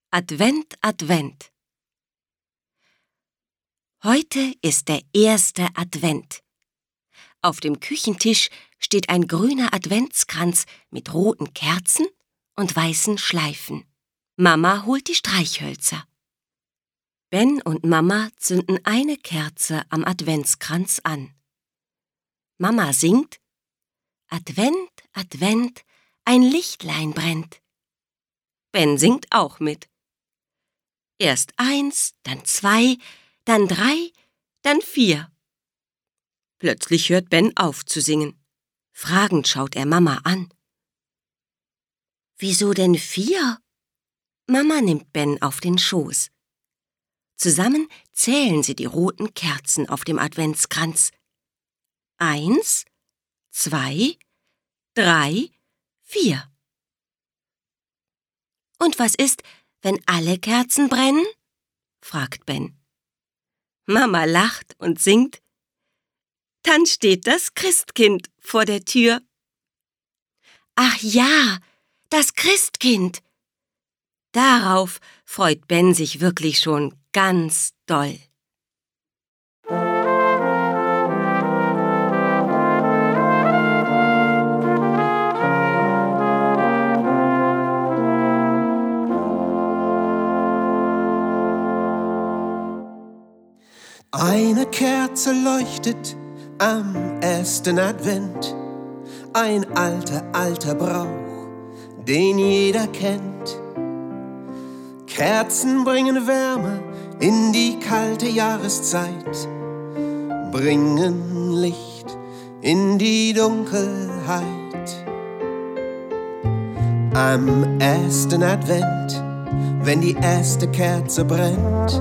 Advent, Advent. Heute ist der erste Advent. Auf dem Küchentisch steht ein grüner Adventskranz mit roten Kerzen und weißen Schleifen. Mama holt die Streichhölzer. Ben und Mama zünden eine Kerze am Adventskranz an. Mama singt: Advent, Advent, ein Lichtlein brennt. Ben singt auch mit. Erst 1, dann 2, dann 3, dann 4. Plötzlich hört Ben auf zu singen. Fragend schaut er Mama an. »Wieso denn 4?« Mama nimmt Ben auf den Schoß. Zusammen zählen sie die roten Kerzen auf dem Adventskranz. 1, 2, 3, 4. »Und was ist, wenn alle Kerzen brennen?« fragt Ben. Mama lacht und singt: »Dann steht das Christkind vor der Tür.« »Ach ja, das Christkind!« Darauf freut Ben sich wirklich schon ganz doll. Eine Kerze leuchtet am ersten Advent, ein alter Brauch, den jeder kennt. Kerzen bringen Wärme in die kalte Jahreszeit, bringen Licht in die Dunkelheit. Am ersten Advent, wenn die erste Kerze brennt,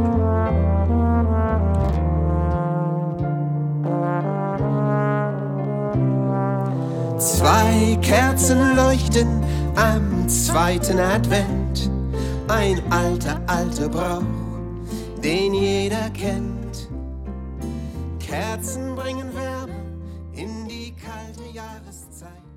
zwei Kerzen leuchten am zweiten Advent, ein alter Brauch, den jeder kennt. Kerzen bringen Wärme in die kalte Jahreszeit.